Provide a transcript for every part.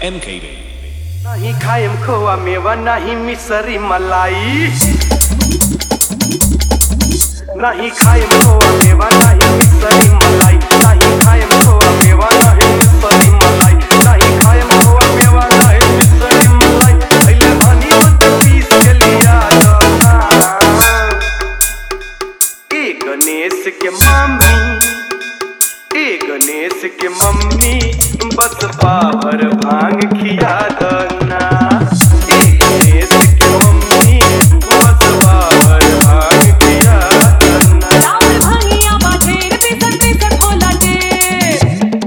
MKB नहीं खाएम खोआ मेवा नहीं मिसरी मलाई नहीं खाएम खोआ मेवा नहीं मिसरी मलाई नहीं खाएम खोआ मेवा नहीं मिसरी मलाई नहीं खाएम खोआ मेवा नहीं मिसरी मलाई पहले हनी मत पीस के लिया जाना ए गणेश के मम्मी बस पावर भांग खिया दना ए गणेश के मम्मी बस पावर भांग खिया दना राउर भांगिया बाटेर पिसर खोला टेर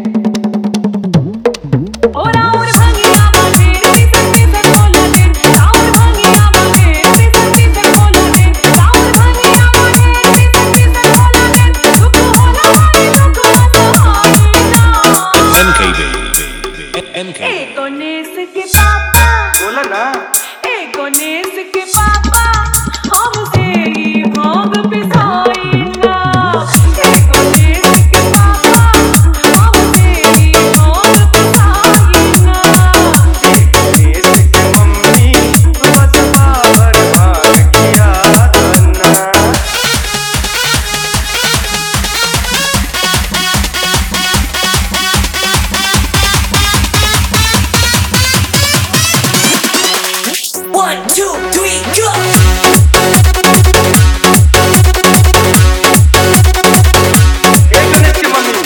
ओ राउर भांगिया बाटेर पिसर खोला टेर राउर भांगिया बाटेर पिसर खोला टेर राउर भांगिया बाटेर पिसर खोला टेर दुख होला भाई दुख सहायना MKB ए गणेश के पापा बोला ना ए गणेश के पापा हमसे ही भांग पिसाइला ए गणेश के पापा हमसे ही भांग पिसाइला ए गणेश के मम्मी बस पावर भांग खिया दना One, two, three, go! ए गणेश के मम्मी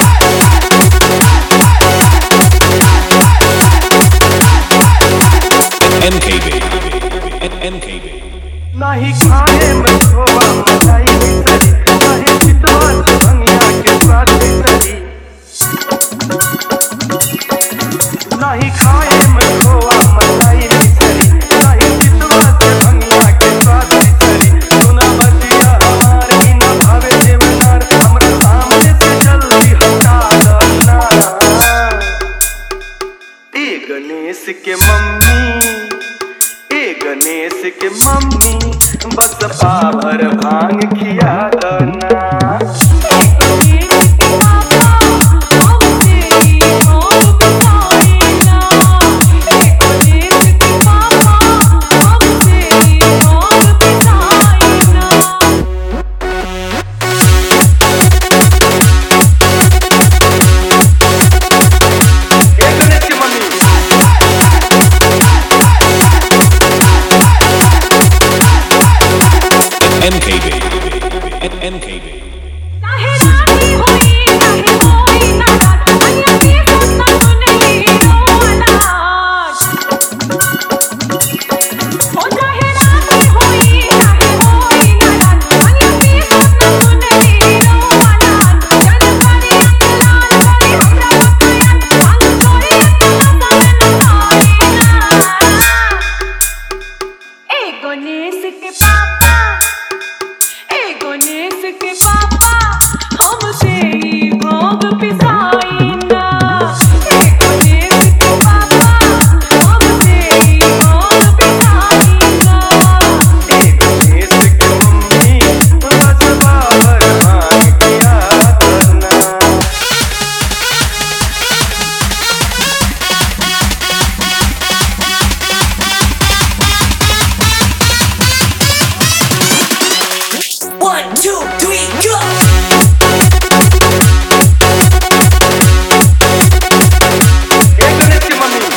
MKB नहीं खाए में खोआ मलाई मिसरी नहीं पिटवा भंगिया के स्वाद मिसरी नहीं खाए में खोआ मलाई मिसरी नहीं पिटवा भंगिया के स्वाद मिसरी सुना बतिया हमार ही न भावे देवनार हमरा सामने से जल्दी हटा दना ए गणेश के मम्मी बस पावर भांग खिया दना ए गणेश के पापा हमसे ही भांग पिसाइला ए गणेश के पापा हमसे ही भांग पिसाइला ए गणेश के मम्मी MKB चाहे रानी होई चाहे होई नाराज भैया की सुनना सुनली रोलाज हो चाहे रानी होई चाहे होई नाराज भैया की सुनना सुनली रोलाज जन करी अंकलाल करी हमरा बकाया भांग तोरी अंकला सामने साईना ए गणेश के पापा हमसे ही भांग पिसाइना ए गणेश के पापा हमसे ही भांग पिसाइना ए गणेश के मम्मी बस पावर भांग खिया दना One, two, three, go! ए गणेश के मम्मी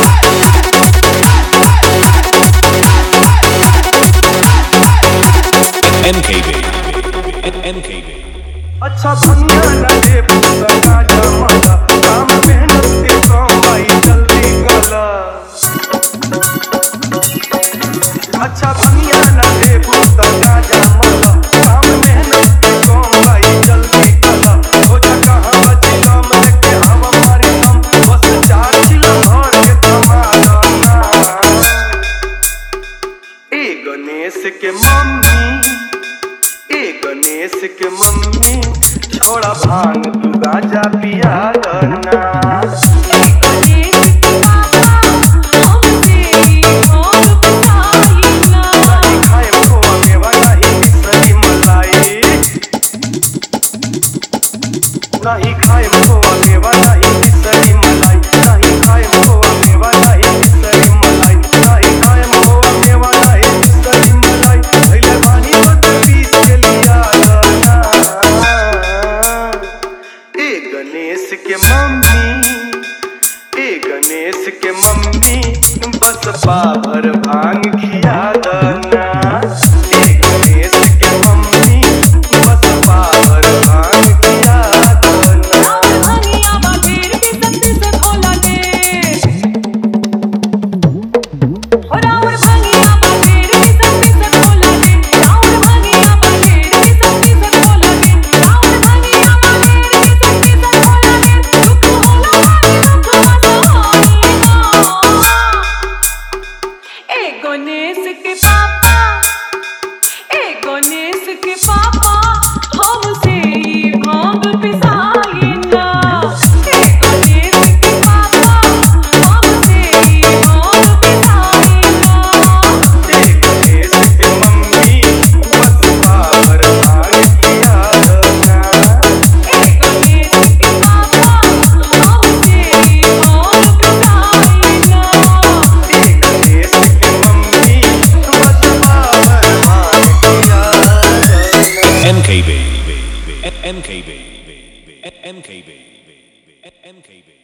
MKB अच्छा भंगिया न दे पुस्तका जमाला काम मेहनत के कमाई जल्दी गला अच्छा भंगिया न दे पुस्तका जमाला काम मेहनत के कमाई जल्दी गला हो जगह हम चिलम लेके हम मारे हम बस चार चिलम भर के थमा दना ए गणेश के मम्मी छोड़ा भांग तू गाजा पिया दना ए गणेश के पापा हमसे ही भांग पिसाइना नहीं खाए खोआ मेवा नहीं मिसरी मलाई नहीं खाए खोआ मेवा नहीं मिसरी मलाई नहीं खाए खोआ MKB. MKB. MKB.